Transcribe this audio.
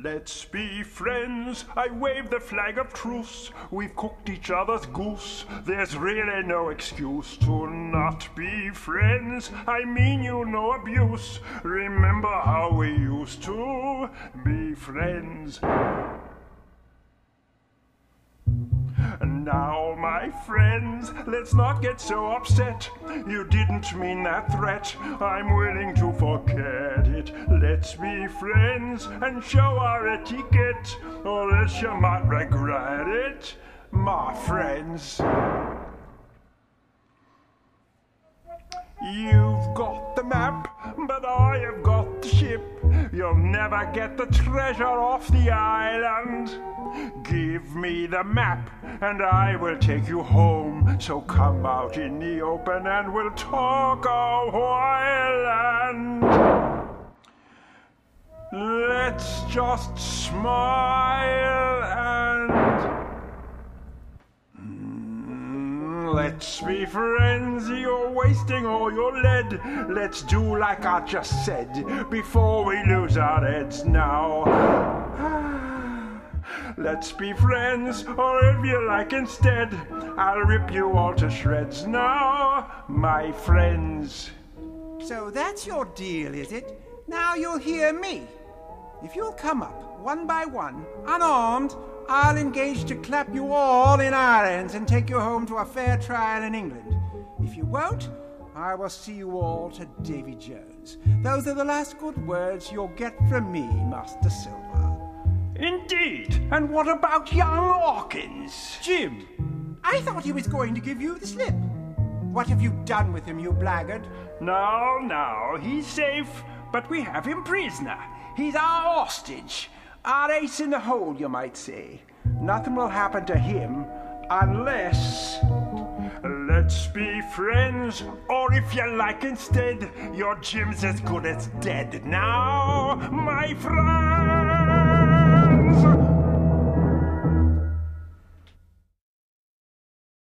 Let's be friends, I wave the flag of truce. We've cooked each other's goose. There's really no excuse to not be friends. I mean you no abuse. Remember how we used to be friends. Now, my friends, let's not get so upset. You didn't mean that threat. I'm willing to forget it. Let's be friends and show our etiquette, or else you might regret it, my friends. You've got the map, but I have got the ship. You'll never get the treasure off the island. Give me the map, and I will take you home. So come out in the open, and we'll talk a while. And let's just smile and let's be friends. You're wasting all your lead. Let's do like I just said before we lose our heads now. Let's be friends, or if you like instead, I'll rip you all to shreds now, my friends. So that's your deal, is it? Now you'll hear me. If you'll come up, one by one, unarmed, I'll engage to clap you all in irons and take you home to a fair trial in England. If you won't, I will see you all to Davy Jones. Those are the last good words you'll get from me, Master Silver. Indeed. And what about young Hawkins? Jim, I thought he was going to give you the slip. What have you done with him, you blackguard? No, he's safe, but we have him prisoner. He's our hostage. Our ace in the hole, you might say. Nothing will happen to him unless... Let's be friends, or if you like instead, your Jim's as good as dead. Now, my friend!